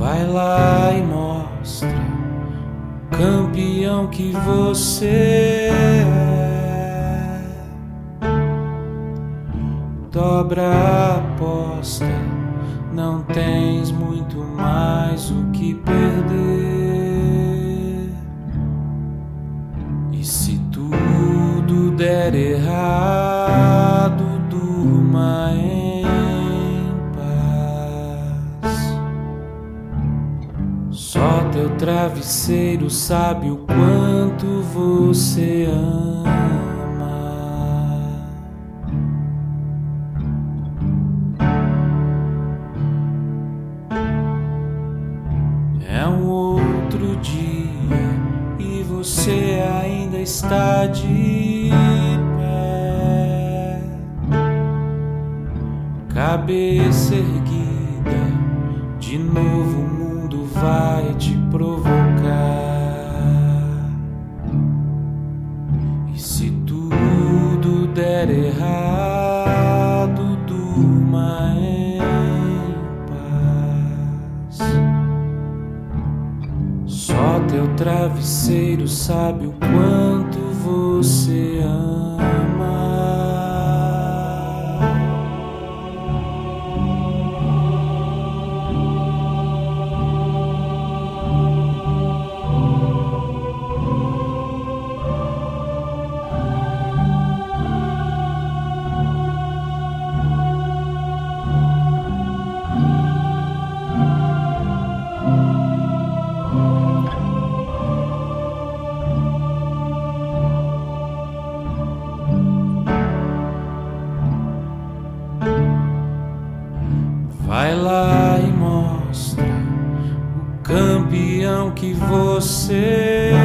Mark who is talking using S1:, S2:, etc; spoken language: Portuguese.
S1: Vai lá e mostra o campeão que você é. Dobra a aposta, não tens muito mais o que perder. E se tudo der errado, durma em paz. Só teu travesseiro sabe o quanto você ama. É um outro dia e você ainda está de pé, cabeça erguida. De novo o mundo vai te provocar. E se tudo der errado, durma em paz. Só teu travesseiro sabe o quanto você ama. Vai lá e mostra o campeão que você